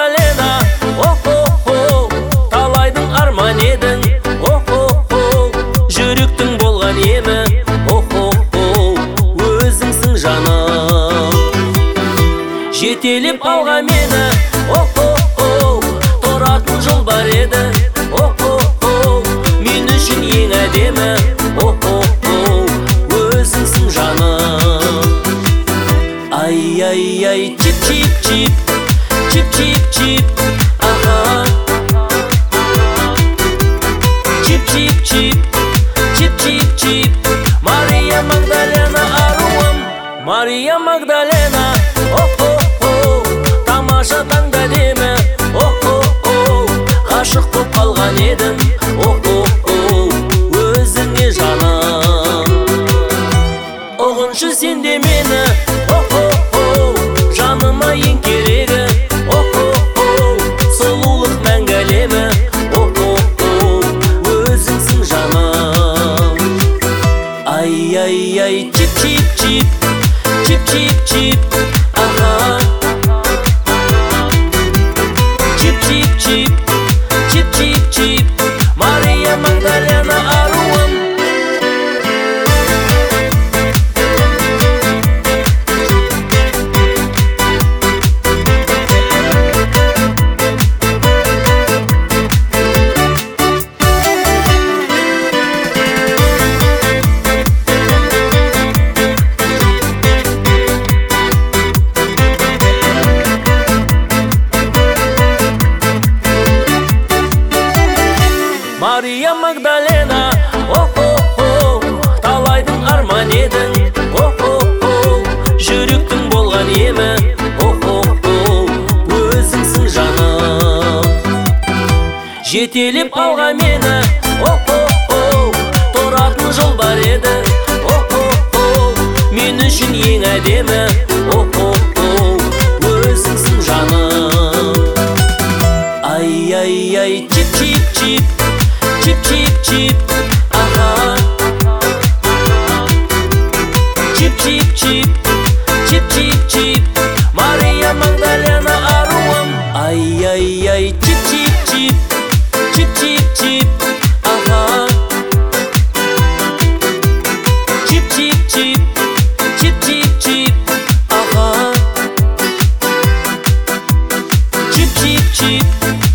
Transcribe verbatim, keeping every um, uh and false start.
Магдалена, о-хо-хо, талайдың арман едің, о-хо-хо, жүректің болған емі, о-хо-хо, өзіңсің жаным. Жетелеп алға мені, о-хо-хо, тұратын жол бар еді, о-хо-хо, мен үшін ең әдемі, о-хо-хо, өзіңсің жаным. Ай-яй-яй, чип-чип-чип, чип-чип-чип, аха. Чип-чип-чип, чип-чип-чип, Мария Магдалена аруым. Мария Магдалена, о-хо-хо, тамаша таңда демі, о-хо-хо, ғашық боп қалған едім, о-хо-хо, өзіңе жаным. Ұғыншы сен де мені, о-хо-хо, жаныма ең керегі, о-хо-хо, сұлулық мәңгі әлемі, о-хо-хо, өзіңсің жаным. Ай-яй-яй, чип-чип-чип, чип-чип-чип, аха. Чип-чип-чип, чип-чип-чип, Мария Магдалена аруым. Мария Магдалена, о-хо-хо, талайдың арман едің, о-хо-хо, жүректің болған емі, о-хо-хо, өзіңсің жаным. Жетелеп алға мені, о-хо-хо, тұратын жол бар еді, о-хо-хо, мен үшін ең әдемі, о-хо-хо, өзіңсің жаным. Ай-яй-яй, чип-чип-чип, чип-чип-чип, аха. Чип-чип-чип, чип-чип-чип, Мария Магдалена аруым. Ай-яй-яй, чип-чип-чип, чип-чип-чип, аха. Чип-чип-чип, чип-чип-чип, аха. Чип-чип-чип.